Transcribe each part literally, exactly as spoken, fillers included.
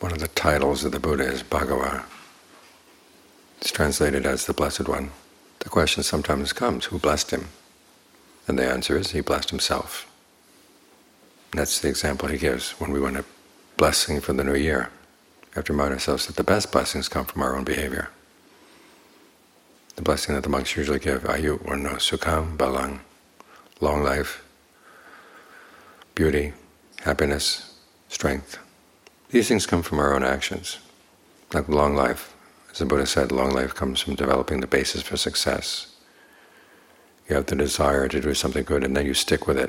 One of the titles of the Buddha is Bhagava. It's translated as the Blessed One. The question sometimes comes, who blessed him? And the answer is, he blessed himself. And that's the example he gives when we want a blessing for the new year. We have to remind ourselves that the best blessings come from our own behavior. The blessing that the monks usually give, Ayu Varno Sukham Balang, long life, beauty, happiness, strength. These things come from our own actions. Like long life, as the Buddha said, long life comes from developing the basis for success. You have the desire to do something good, and then you stick with it.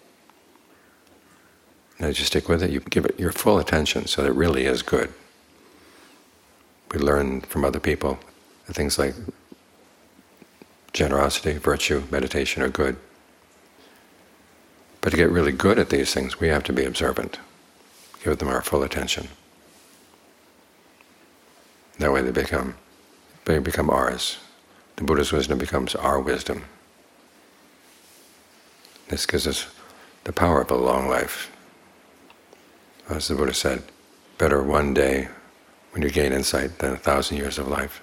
And as you stick with it, you give it your full attention so that it really is good. We learn from other people that things like generosity, virtue, meditation are good. But to get really good at these things, we have to be observant. Give them our full attention. That way they become, they become ours. The Buddha's wisdom becomes our wisdom. This gives us the power of a long life. As the Buddha said, better one day when you gain insight than a thousand years of life.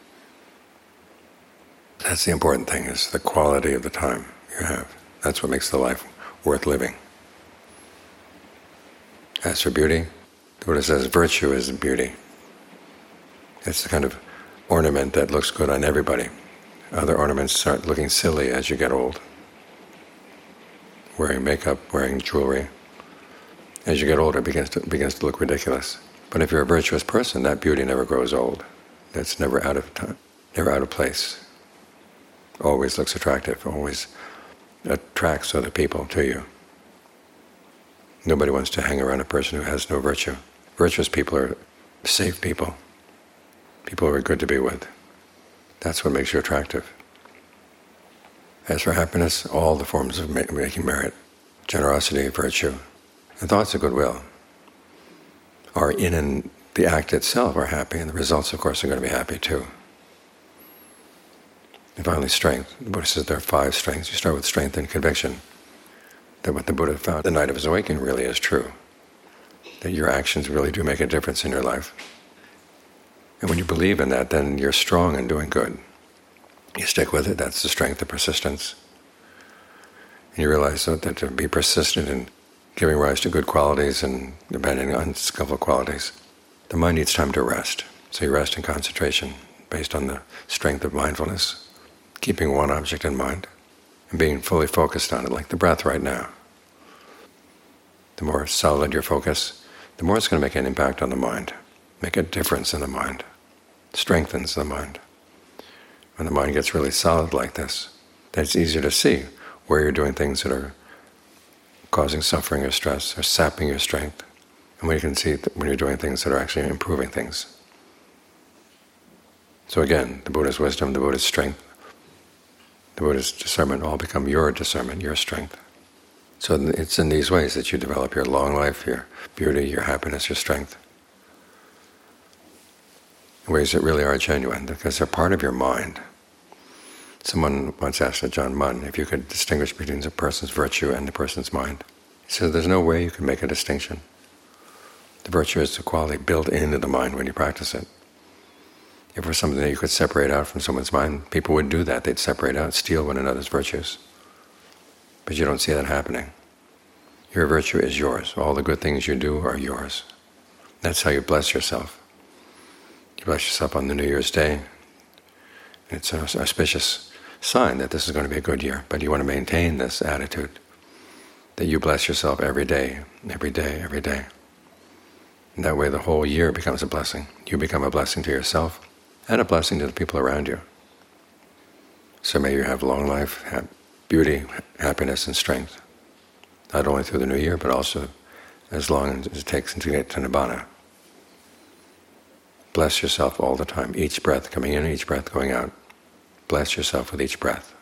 That's the important thing, is the quality of the time you have. That's what makes the life worth living. As for beauty, the Buddha says virtue is beauty. It's the kind of ornament that looks good on everybody. Other ornaments start looking silly as you get old. Wearing makeup, wearing jewelry. As you get older, it begins to, begins to look ridiculous. But if you're a virtuous person, that beauty never grows old. It's never out of time, never out of place. Always looks attractive, always attracts other people to you. Nobody wants to hang around a person who has no virtue. Virtuous people are safe people, people who are good to be with. That's what makes you attractive. As for happiness, all the forms of making merit, generosity, virtue, and thoughts of goodwill are in, in the act itself are happy, and the results, of course, are going to be happy too. And finally, strength. The Buddha says there are five strengths. You start with strength and conviction. That what the Buddha found the night of his awakening really is true. That your actions really do make a difference in your life. And when you believe in that, then you're strong in doing good. You stick with it, that's the strength of persistence. And you realize that to be persistent in giving rise to good qualities and abandoning unskillful qualities, the mind needs time to rest. So you rest in concentration based on the strength of mindfulness, keeping one object in mind, and being fully focused on it, like the breath right now. The more solid your focus, the more it's going to make an impact on the mind, make a difference in the mind, strengthens the mind. When the mind gets really solid like this, then it's easier to see where you're doing things that are causing suffering or stress or sapping your strength, and when you can see when you're doing things that are actually improving things. So again, the Buddha's wisdom, the Buddha's strength, the Buddha's discernment all become your discernment, your strength. So it's in these ways that you develop your long life, your beauty, your happiness, your strength. In ways that really are genuine, because they're part of your mind. Someone once asked Ajahn Mun if you could distinguish between a person's virtue and the person's mind. He said there's no way you can make a distinction. The virtue is the quality built into the mind when you practice it. If it were something that you could separate out from someone's mind, people would do that. They'd separate out, steal one another's virtues. But you don't see that happening. Your virtue is yours. All the good things you do are yours. That's how you bless yourself. You bless yourself on the New Year's Day. It's an auspicious sign that this is going to be a good year. But you want to maintain this attitude, that you bless yourself every day, every day, every day. And that way the whole year becomes a blessing. You become a blessing to yourself, and a blessing to the people around you. So may you have long life, have beauty, happiness, and strength, not only through the new year, but also as long as it takes to get to Nibbana. Bless yourself all the time, each breath coming in, each breath going out. Bless yourself with each breath.